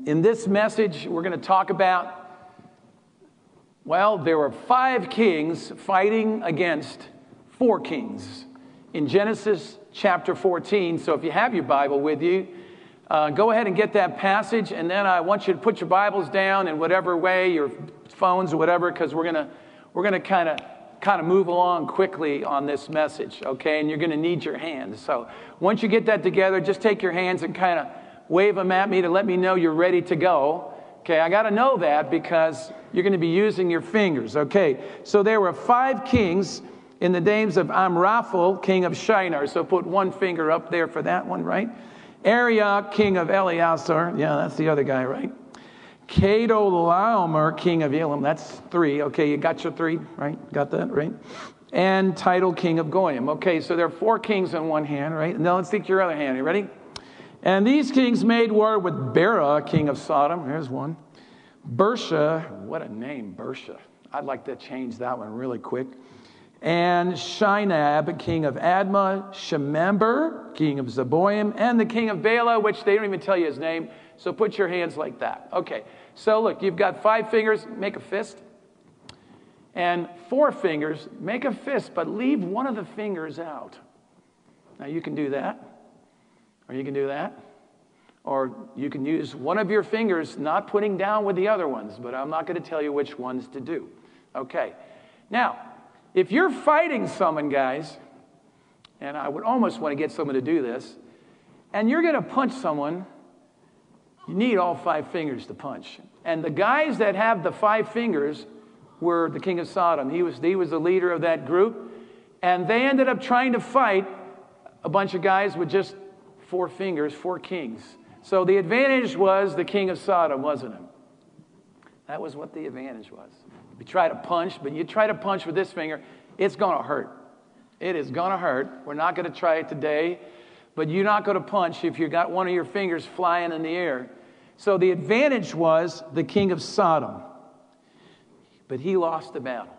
In this message, we're going to talk about, well, there were 5 kings fighting against 4 kings in Genesis chapter 14. So if you have your Bible with you, go ahead and get that passage, and then I want you to put your Bibles down in whatever way, your phones or whatever, because we're gonna kind of move along quickly on this message, okay? And you're going to need your hands. So once you get that together, just take your hands and kind of wave them at me to let me know you're ready to go. Okay, I got to know that because you're going to be using your fingers. Okay, so there were 5 kings in the names of Amraphel, king of Shinar. So put one finger up there for that one, right? Arioch, king of Eleazar. Yeah, that's the other guy, right? Chedorlaomer, king of Elam. That's 3. Okay, you got your 3, right? Got that, right? And Tidal, king of Goyim. Okay, so there are 4 kings on one hand, right? Now let's take your other hand. You ready? And these kings made war with Bera, king of Sodom. Here's one. Bersha, what a name, Bersha. I'd like to change that one really quick. And Shinab, king of Admah, Shemember, king of Zeboim, and the king of Bela, which they don't even tell you his name. So put your hands like that. Okay, so look, you've got 5 fingers, make a fist. And 4 fingers, make a fist, but leave one of the fingers out. Now you can do that. Or you can do that. Or you can use one of your fingers not putting down with the other ones, but I'm not going to tell you which ones to do. Okay. Now, if you're fighting someone, guys, and I would almost want to get someone to do this, and you're going to punch someone, you need all 5 fingers to punch. And the guys that have the 5 fingers were the king of Sodom. He was the leader of that group. And they ended up trying to fight a bunch of guys with just 4 fingers, 4 kings. So the advantage was the king of Sodom, wasn't it? That was what the advantage was. You try to punch, but you try to punch with this finger, it's going to hurt. It is going to hurt. We're not going to try it today, but you're not going to punch if you got one of your fingers flying in the air. So the advantage was the king of Sodom. But he lost the battle.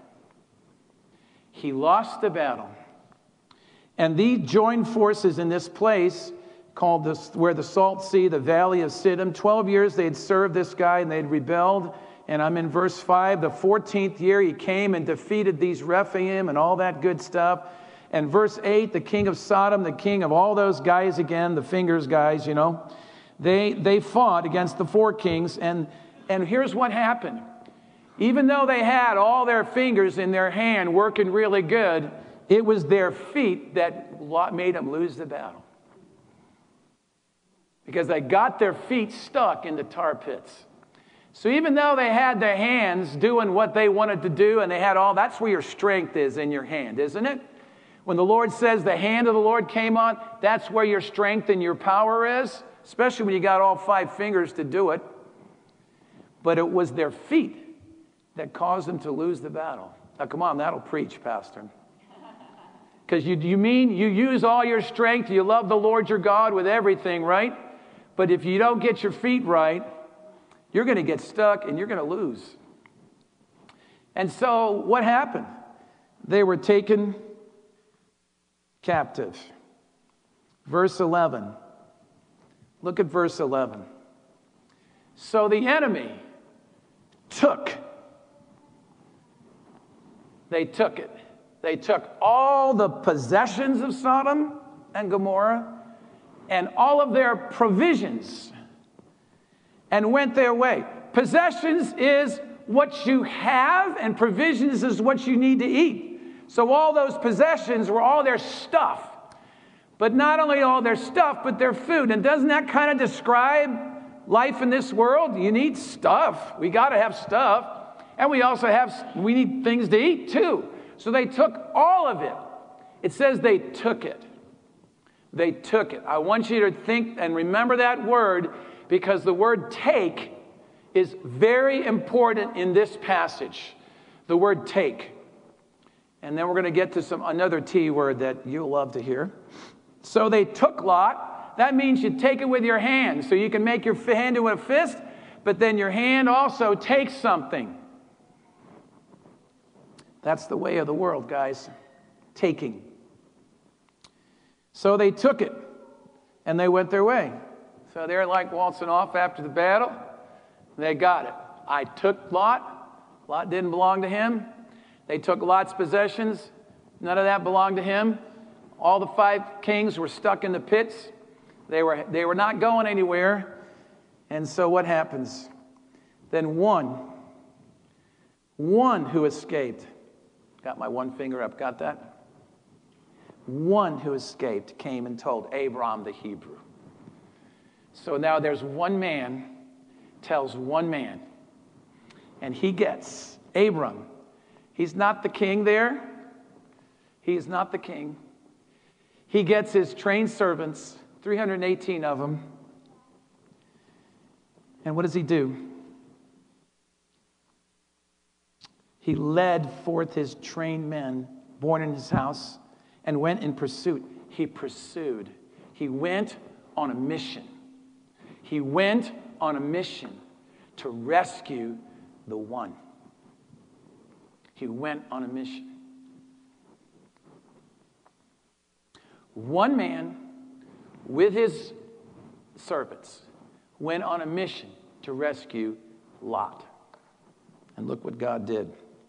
He lost the battle. And these joined forces in this place called this, where the Salt Sea, the Valley of Siddim. 12 years they had served this guy and they'd rebelled. And I'm in verse 5. The 14th year he came and defeated these Rephaim and all that good stuff. And verse 8, the king of Sodom, the king of all those guys again, the fingers guys, you know, they fought against the 4 kings. And here's what happened. Even though they had all their fingers in their hand working really good, it was their feet that made them lose the battle. Because they got their feet stuck in the tar pits. So even though they had their hands doing what they wanted to do, and they had all, that's where your strength is, in your hand, isn't it? When the Lord says the hand of the Lord came on, that's where your strength and your power is, especially when you got all 5 fingers to do it. But it was their feet that caused them to lose the battle. Now come on, that'll preach, Pastor. Because you mean you use all your strength, you love the Lord your God with everything, right? But if you don't get your feet right, you're going to get stuck and you're going to lose. And so what happened? They were taken captive. Verse 11. Look at verse 11. So the enemy they took it. They took all the possessions of Sodom and Gomorrah and all of their provisions and went their way. Possessions is what you have, and provisions is what you need to eat. So all those possessions were all their stuff. But not only all their stuff, but their food. And doesn't that kind of describe life in this world? You need stuff. We got to have stuff. And we need things to eat too. So they took all of it. It says they took it. They took it. I want you to think and remember that word, because the word take is very important in this passage. The word take. And then we're going to get to another T word that you'll love to hear. So they took Lot. That means you take it with your hand. So you can make your hand into a fist, but then your hand also takes something. That's the way of the world, guys. Taking. So they took it, and they went their way. So they're like waltzing off after the battle. They got it. I took Lot. Lot didn't belong to him. They took Lot's possessions. None of that belonged to him. All the 5 kings were stuck in the pits. They were not going anywhere. And so what happens? Then one who escaped, got my one finger up, got that? One who escaped came and told Abram the Hebrew. So now there's one man, tells one man, and he gets Abram. He's not the king there. He's not the king. He gets his trained servants, 318 of them. And what does he do? He led forth his trained men, born in his house, and went in pursuit. He pursued. He went on a mission. He went on a mission to rescue the one. He went on a mission. One man with his servants went on a mission to rescue Lot. And look what God did.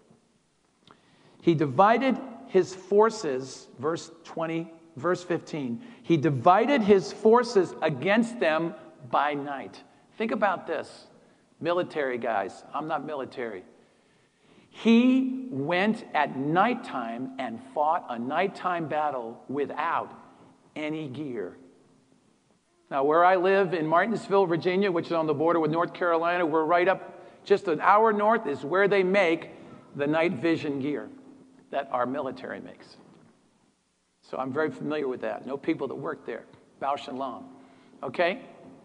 He divided his forces, verse 15. He divided his forces against them by night. Think about this. Military guys, I'm not military. He went at nighttime and fought a nighttime battle without any gear. Now, where I live in Martinsville, Virginia, which is on the border with North Carolina, we're right up just an hour north is where they make the night vision gear that our military makes. So I'm very familiar with that. Know people that work there. Bausch and Lomb. Okay?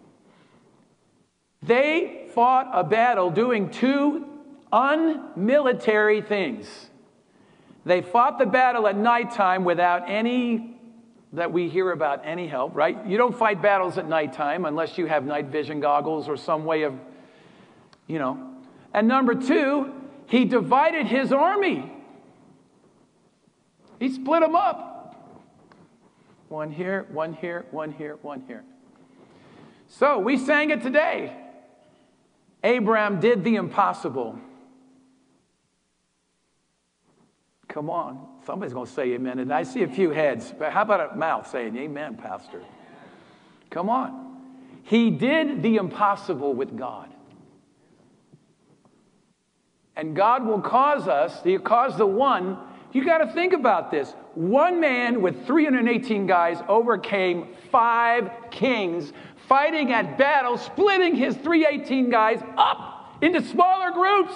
They fought a battle doing 2 unmilitary things. They fought the battle at nighttime without any, that we hear about, any help, right? You don't fight battles at nighttime unless you have night vision goggles or some way of, And number 2, he divided his army. He split them up. One here, one here, one here, one here. So we sang it today. Abraham did the impossible. Come on. Somebody's going to say amen. And I see a few heads. But how about a mouth saying amen, Pastor? Come on. He did the impossible with God. And God will cause the one, you got to think about this. One man with 318 guys overcame 5 kings, fighting at battle, splitting his 318 guys up into smaller groups.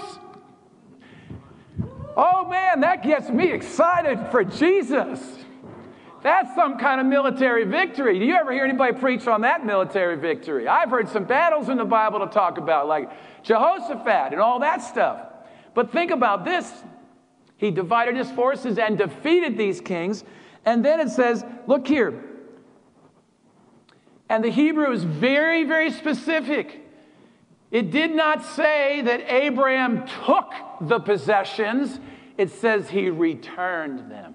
Oh man, that gets me excited for Jesus. That's some kind of military victory. Do you ever hear anybody preach on that military victory? I've heard some battles in the Bible to talk about, like Jehoshaphat and all that stuff. But think about this. He divided his forces and defeated these kings. And then it says, look here. And the Hebrew is very, very specific. It did not say that Abraham took the possessions. It says he returned them.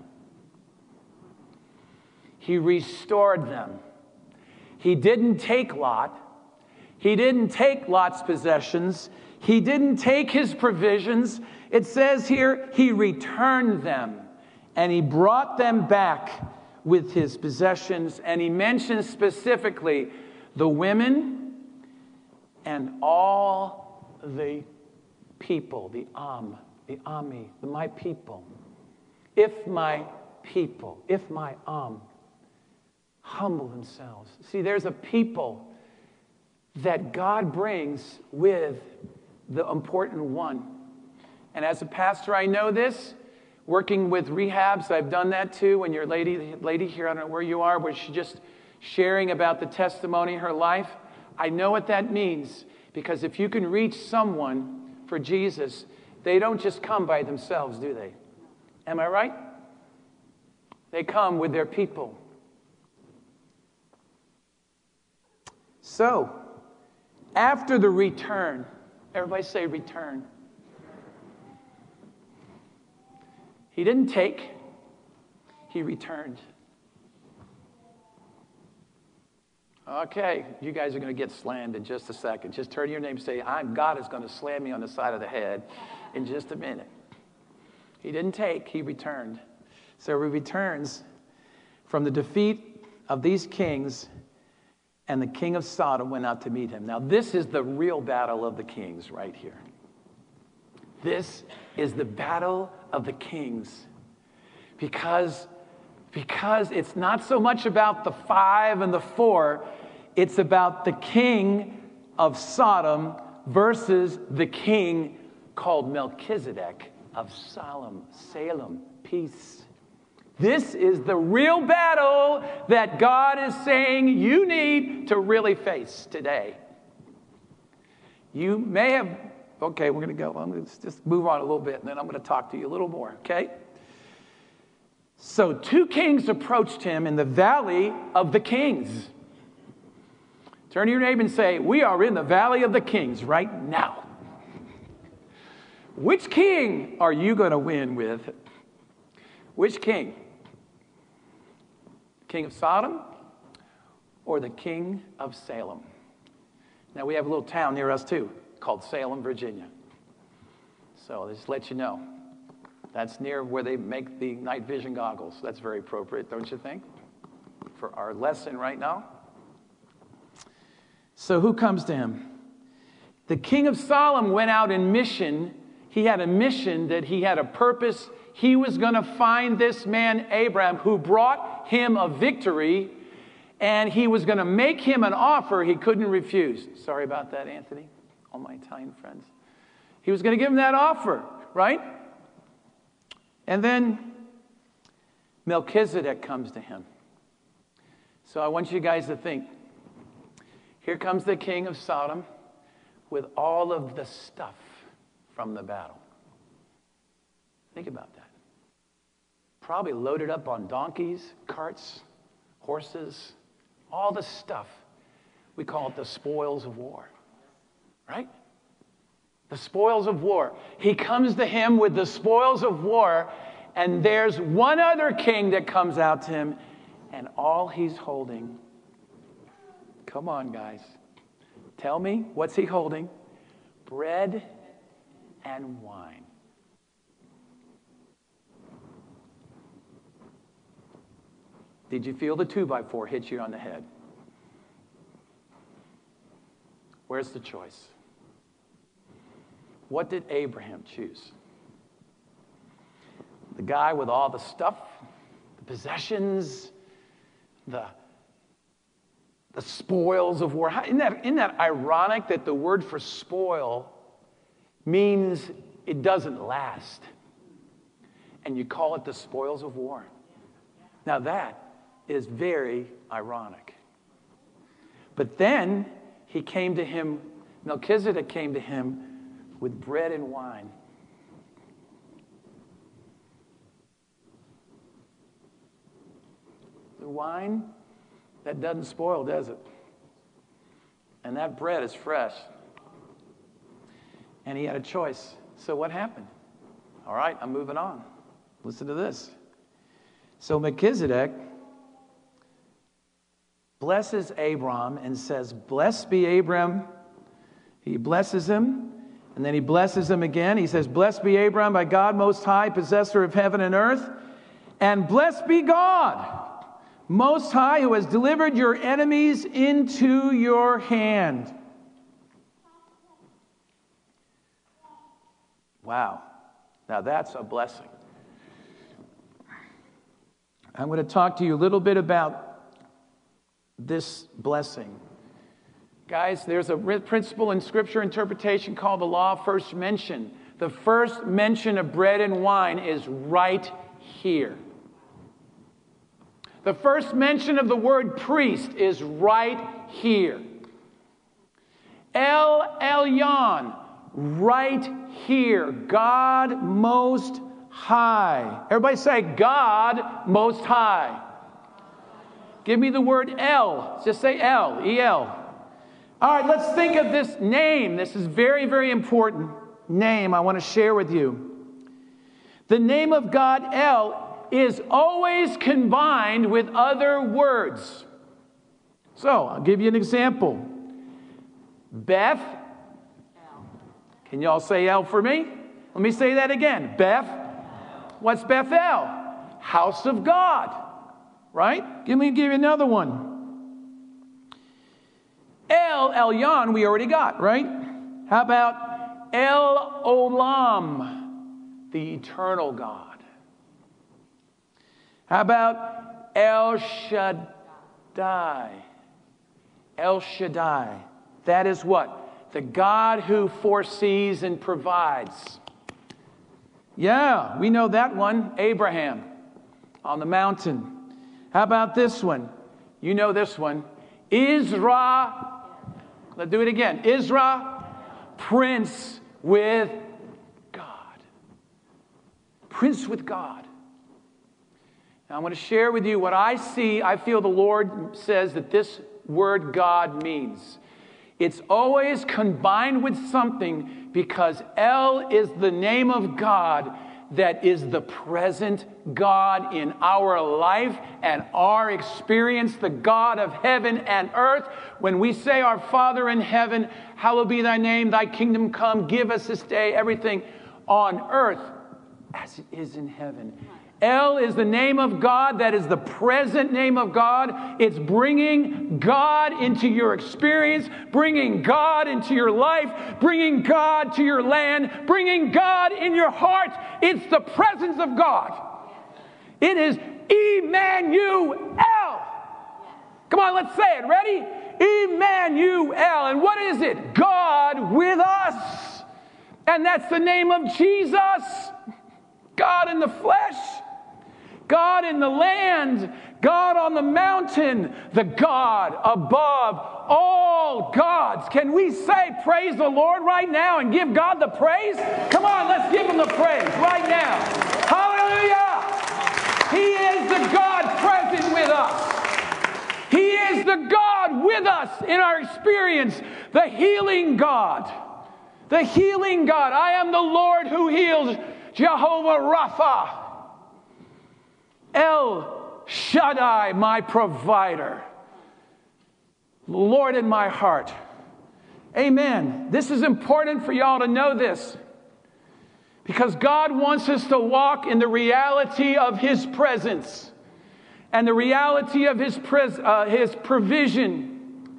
He restored them. He didn't take Lot. He didn't take Lot's possessions. He didn't take his provisions. It says here, he returned them. And he brought them back with his possessions. And he mentions specifically the women and all the people, the Ami, my people. If my people, if my humble themselves. See, there's a people that God brings with the important one. And as a pastor, I know this. Working with rehabs, I've done that too. When your lady here, I don't know where you are, where she's just sharing about the testimony of her life. I know what that means, because if you can reach someone for Jesus, they don't just come by themselves, do they? Am I right? They come with their people. So, after the return, everybody say return. He didn't take, he returned. Okay, you guys are going to get slammed in just a second. Just turn to your neighbor and say, God is going to slam me on the side of the head in just a minute. He didn't take, he returned. So he returns from the defeat of these kings, and the king of Sodom went out to meet him. Now, this is the real battle of the kings right here. This is the battle of the kings. Because it's not so much about the 5 and the 4, it's about the king of Sodom versus the king called Melchizedek of Salem, peace. This is the real battle that God is saying you need to really face today. You may have, okay, we're going to go. I'm going to just move on a little bit, and then I'm going to talk to you a little more, okay? So 2 kings approached him in the valley of the kings. Turn to your neighbor and say, we are in the valley of the kings right now. Which king are you going to win with? Which king? King of Sodom or the king of Salem? Now, we have a little town near us, too, called Salem, Virginia. So, just to let you know, that's near where they make the night vision goggles. That's very appropriate, don't you think, for our lesson right now? So, who comes to him? The king of Sodom went out in mission. He had a mission that he had a purpose. He was going to find this man, Abraham, who brought him a victory, and he was going to make him an offer he couldn't refuse. Sorry about that, Anthony, all my Italian friends. He was going to give him that offer, right? And then Melchizedek comes to him. So I want you guys to think, here comes the king of Sodom with all of the stuff from the battle. Think about that. Probably loaded up on donkeys, carts, horses, all the stuff. We call it the spoils of war, right? The spoils of war. He comes to him with the spoils of war, and there's one other king that comes out to him, and all he's holding, come on, guys, tell me, what's he holding? Bread and wine. Did you feel the 2x4 hit you on the head? Where's the choice? What did Abraham choose? The guy with all the stuff, the possessions, the spoils of war. Isn't that ironic that the word for spoil means it doesn't last? And you call it the spoils of war. Now that is very ironic. But then he came to him, Melchizedek came to him with bread and wine. The wine, that doesn't spoil, does it? And that bread is fresh. And he had a choice. So what happened? All right, I'm moving on. Listen to this. So Melchizedek blesses Abram and says, "Blessed be Abram." He blesses him, and then he blesses him again. He says, "Blessed be Abram by God Most High, possessor of heaven and earth, and blessed be God Most High, who has delivered your enemies into your hand." Wow. Now that's a blessing. I'm going to talk to you a little bit about this blessing. Guys, there's a principle in Scripture interpretation called the law of first mention. The first mention of bread and wine is right here. The first mention of the word priest is right here. El Elyon, right here. God Most High. Everybody say, God Most High. Give me the word El. Just say El, E-L. All right, let's think of this name. This is very, very important name I want to share with you. The name of God, El, is always combined with other words. So, I'll give you an example. Beth. Can you all say El for me? Let me say that again. Beth. What's Bethel? House of God. Right? Let me give you another one. El Elyon, we already got, right? How about El Olam, the eternal God? How about El Shaddai? El Shaddai. That is what? The God who foresees and provides. Yeah, we know that one. Abraham on the mountain. How about this one? You know this one. Israel. Let's do it again. Israel, Prince with God. Prince with God. Now, I want to share with you what I see. I feel the Lord says that this word God means. It's always combined with something, because El is the name of God that is the present God in our life and our experience, the God of heaven and earth. When we say, our Father in heaven, hallowed be thy name, thy kingdom come, give us this day everything on earth as it is in heaven. El is the name of God. That is the present name of God. It's bringing God into your experience, bringing God into your life, bringing God to your land, bringing God in your heart. It's the presence of God. It is Emmanuel. Come on, let's say it. Ready? Emmanuel. And what is it? God with us. And that's the name of Jesus. God in the flesh. God in the land, God on the mountain, the God above all gods. Can we say praise the Lord right now and give God the praise? Come on, let's give him the praise right now. Hallelujah! He is the God present with us. He is the God with us in our experience, the healing God. The healing God. I am the Lord who heals, Jehovah Rapha. El Shaddai, my provider. Lord in my heart. Amen. This is important for y'all to know this, because God wants us to walk in the reality of his presence and the reality of his provision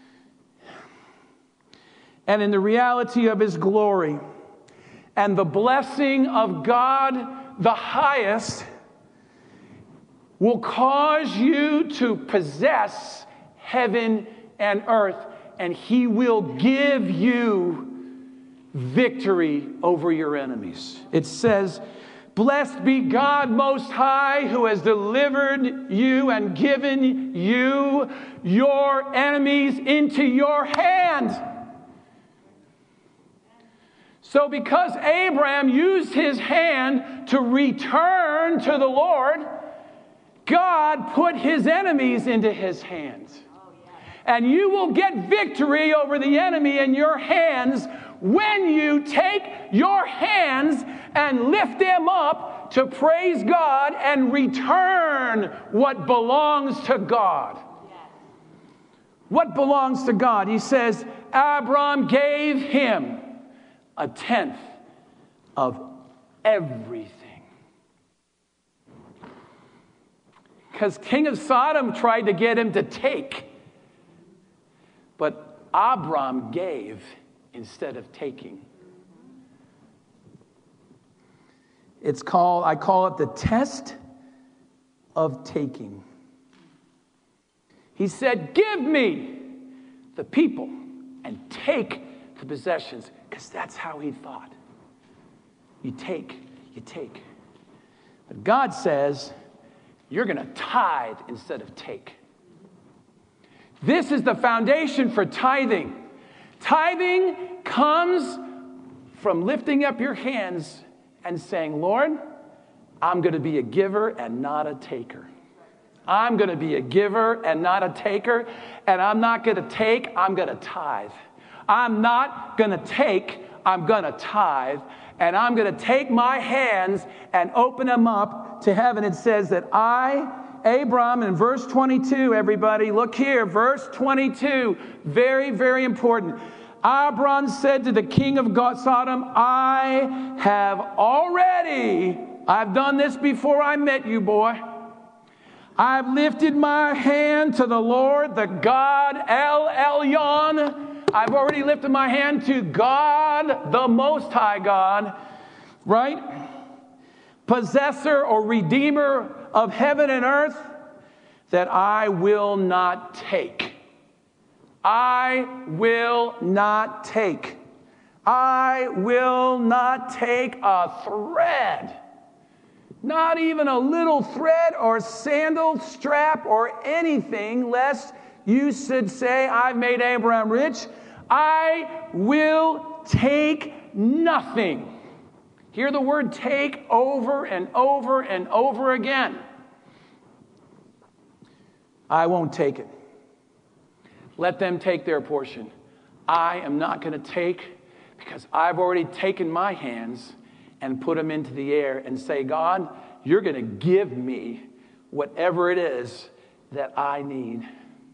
and in the reality of his glory. And the blessing of God the highest will cause you to possess heaven and earth, and he will give you victory over your enemies. It says, blessed be God Most High, who has delivered you and given you your enemies into your hand. So because Abraham used his hand to return to the Lord, God put his enemies into his hands. And you will get victory over the enemy in your hands when you take your hands and lift them up to praise God and return what belongs to God. What belongs to God? He says, Abram gave him a tenth of everything. Because King of Sodom tried to get him to take. But Abram gave instead of taking. I call it the test of taking. He said, give me the people and take the possessions. Because that's how he thought. You take. But God says, you're going to tithe instead of take. This is the foundation for tithing. Tithing comes from lifting up your hands and saying, Lord, I'm going to be a giver and not a taker. I'm going to be a giver and not a taker. And I'm not going to take, I'm going to tithe. I'm not going to take, I'm going to tithe. And I'm going to take my hands and open them up to heaven. It says that I Abram in verse 22, everybody, look here, verse 22, very, very important. Abram said to the king of Sodom, I've done this before I met you, boy. I've lifted my hand to the Lord, the God El Elyon. I've already lifted my hand to God, the Most High God, right? Possessor or redeemer of heaven and earth, that I will not take. I will not take. I will not take a thread. Not even a little thread or sandal strap or anything, lest you should say, I've made Abraham rich. I will take nothing. Hear the word take over and over and over again. I won't take it. Let them take their portion. I am not going to take, because I've already taken my hands and put them into the air and say, God, you're going to give me whatever it is that I need.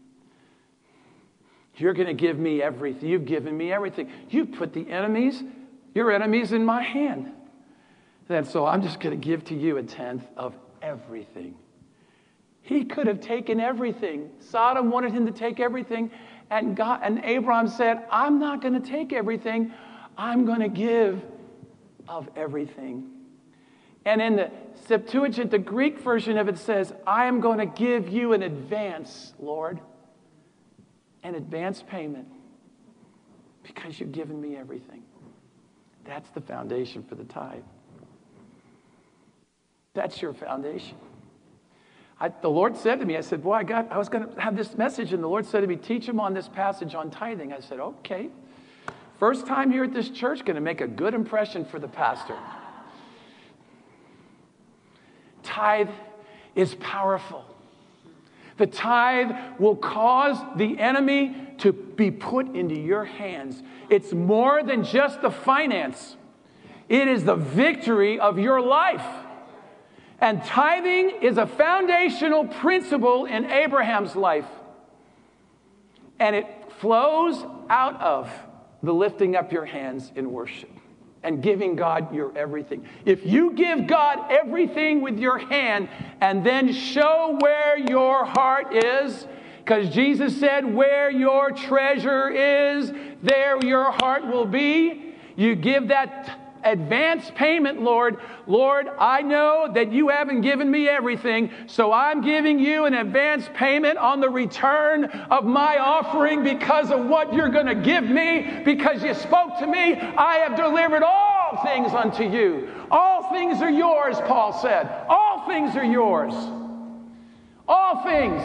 You're going to give me everything. You've given me everything. You put your enemies in my hand. And so I'm just going to give to you a tenth of everything. He could have taken everything. Sodom wanted him to take everything. And Abraham said, I'm not going to take everything. I'm going to give of everything. And in the Septuagint, the Greek version of it says, I am going to give you an advance, Lord. An advance payment. Because you've given me everything. That's the foundation for the tithe. That's your foundation. The Lord said to me, I said, boy, I was going to have this message, and the Lord said to me, teach him on this passage on tithing. I said, okay. First time here at this church, going to make a good impression for the pastor. Tithe is powerful. The tithe will cause the enemy to be put into your hands. It's more than just the finance. It is the victory of your life. And tithing is a foundational principle in Abraham's life. And it flows out of the lifting up your hands in worship and giving God your everything. If you give God everything with your hand and then show where your heart is, because Jesus said, where your treasure is, there your heart will be. You give that advance payment, Lord. Lord, I know that you haven't given me everything, so I'm giving you an advance payment on the return of my offering because of what you're going to give me, because you spoke to me. I have delivered all things unto you. All things are yours, Paul said. All things are yours. All things.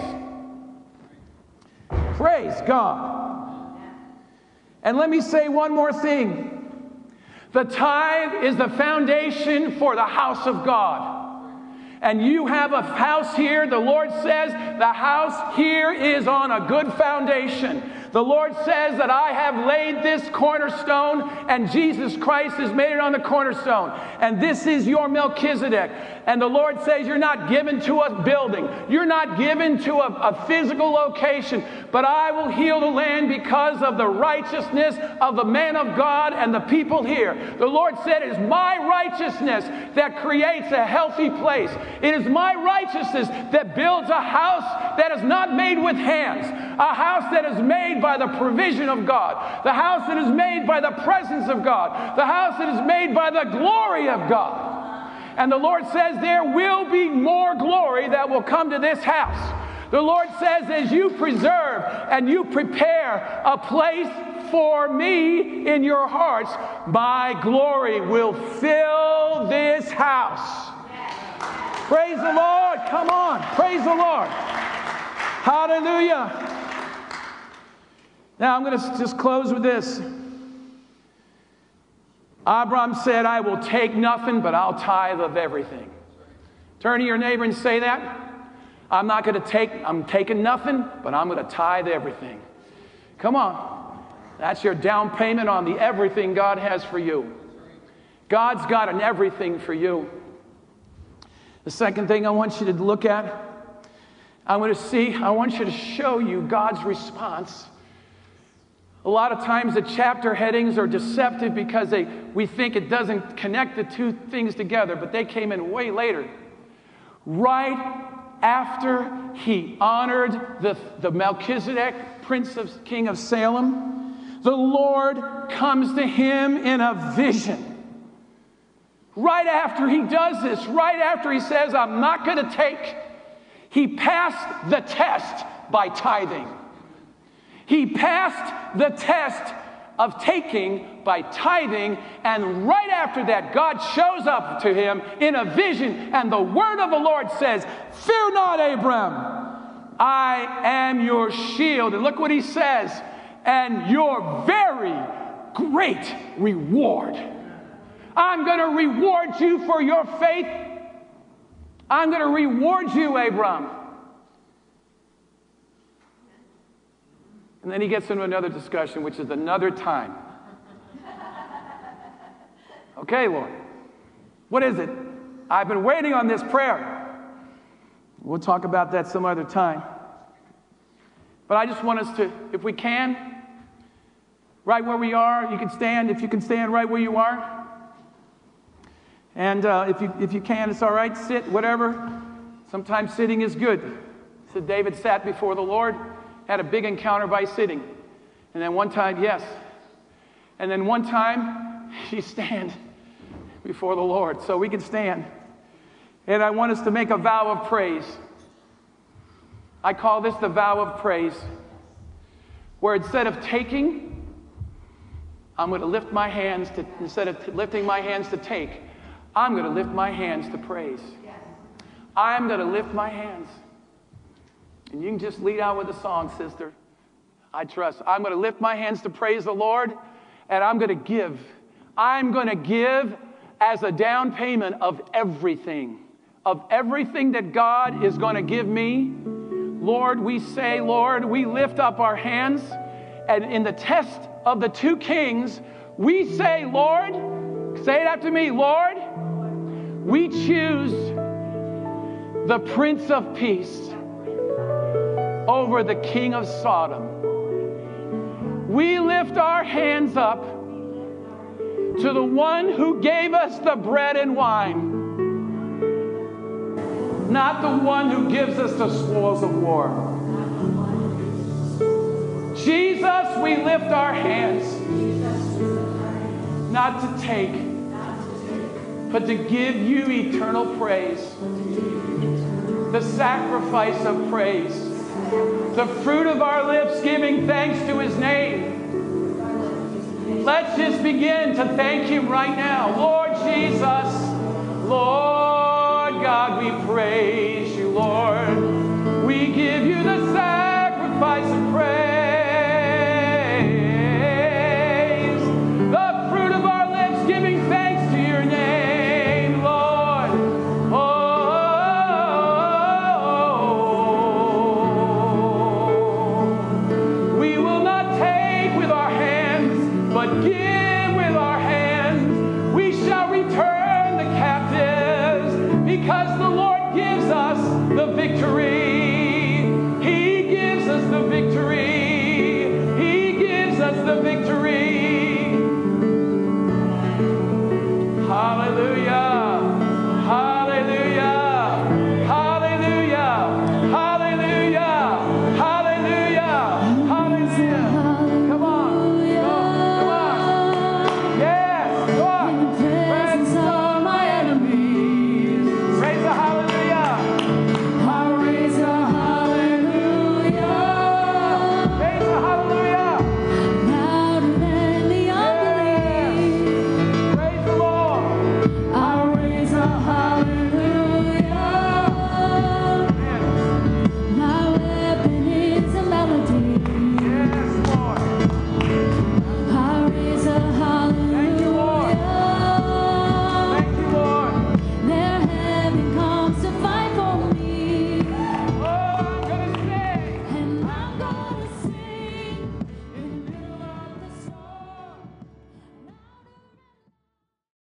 Praise God. And let me say one more thing. The tithe is the foundation for the house of God. And you have a house here. The Lord says the house here is on a good foundation. The Lord says that I have laid this cornerstone, and Jesus Christ has made it on the cornerstone. And this is your Melchizedek. And the Lord says you're not given to a building. You're not given to a physical location. But I will heal the land because of the righteousness of the man of God and the people here. The Lord said it is my righteousness that creates a healthy place. It is my righteousness that builds a house that is not made with hands. A house that is made by the provision of God. The house that is made by the presence of God. The house that is made by the glory of God. And the Lord says there will be more glory that will come to this house. The Lord says as you preserve and you prepare a place for me in your hearts, my glory will fill this house. Praise the Lord. Come on. Praise the Lord. Hallelujah. Now I'm going to just close with this. Abram said, I will take nothing, but I'll tithe of everything. Turn to your neighbor and say that. I'm taking nothing, but I'm going to tithe everything. Come on. That's your down payment on the everything God has for you. God's got an everything for you. The second thing I want you to look at, I want you to show you God's response. A lot of times the chapter headings are deceptive because we think it doesn't connect the two things together, but they came in way later. Right after he honored the Melchizedek, king of Salem, the Lord comes to him in a vision. Right after he does this, right after he says, I'm not going to take, he passed the test by tithing. He passed the test of taking by tithing, and right after that, God shows up to him in a vision, and the word of the Lord says, fear not, Abram, I am your shield. And look what he says, and your very great reward. I'm going to reward you for your faith. I'm going to reward you, Abram. And then he gets into another discussion, which is another time. Okay, Lord, what is it? I've been waiting on this prayer. We'll talk about that some other time. But I just want us to, if we can, right where we are, you can stand. If you can stand right where you are. And if you can, it's all right. Sit, whatever. Sometimes sitting is good. So David sat before the Lord, had a big encounter by sitting. And then one time, yes. And then one time, he stand before the Lord. So we can stand. And I want us to make a vow of praise. I call this the vow of praise. Where instead of taking, I'm going to lift my hands to, instead of lifting my hands to take, I'm going to lift my hands to praise. I'm going to lift my hands. And you can just lead out with a song, sister. I trust. I'm going to lift my hands to praise the Lord, and I'm going to give. I'm going to give as a down payment of everything that God is going to give me. Lord, we say, Lord, we lift up our hands, and in the test of the two kings, we say, Lord, say it after me, Lord, we choose the Prince of Peace over the king of Sodom. We lift our hands up to the one who gave us the bread and wine, not the one who gives us the spoils of war. Jesus, we lift our hands, not to take, but to give you eternal praise, the sacrifice of praise, the fruit of our lips giving thanks to his name. Let's just begin to thank him right now. Lord Jesus, Lord God, we praise you, Lord. We give you the sacrifice of praise. The fruit of our lips giving thanks to your name, Lord. Oh, we will not take with our hands, but give with our hands. We shall return the captives, because the Lord gives us the victory.